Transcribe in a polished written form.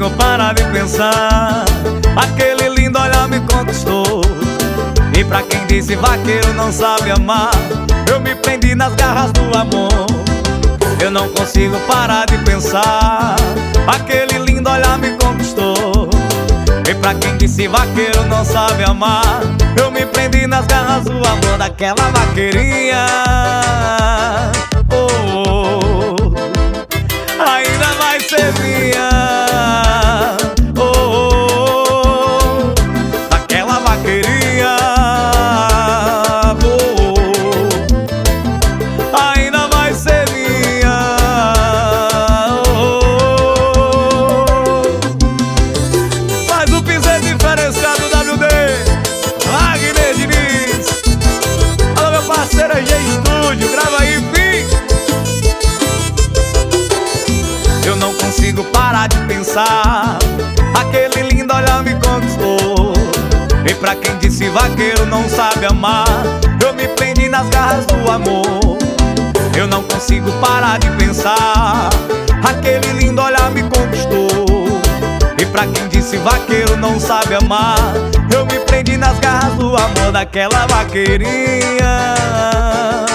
consigo parar de pensar. Aquele lindo olhar me conquistou. E pra quem disse vaqueiro não sabe amar, eu me prendi nas garras do amor. Eu não consigo parar de pensar. Aquele lindo olhar me conquistou. E pra quem disse vaqueiro não sabe amar, eu me prendi nas garras do amor daquela vaqueirinha. Oh, oh, ainda vai ser minha. Oh, oh, daquela vaqueirinha. Oh, oh, ainda vai ser minha. Oh, oh, faz o piseiro diferenciado WD, Wagner Diniz. Alô, meu parceiro G Estúdio, grava aí, filho. Eu não consigo parar de pensar. Aquele lindo olhar me conquistou. E pra quem disse vaqueiro não sabe amar, eu me prendi nas garras do amor. Eu não consigo parar de pensar. Aquele lindo olhar me conquistou. E pra quem disse vaqueiro não sabe amar, eu me prendi nas garras do amor daquela vaqueirinha.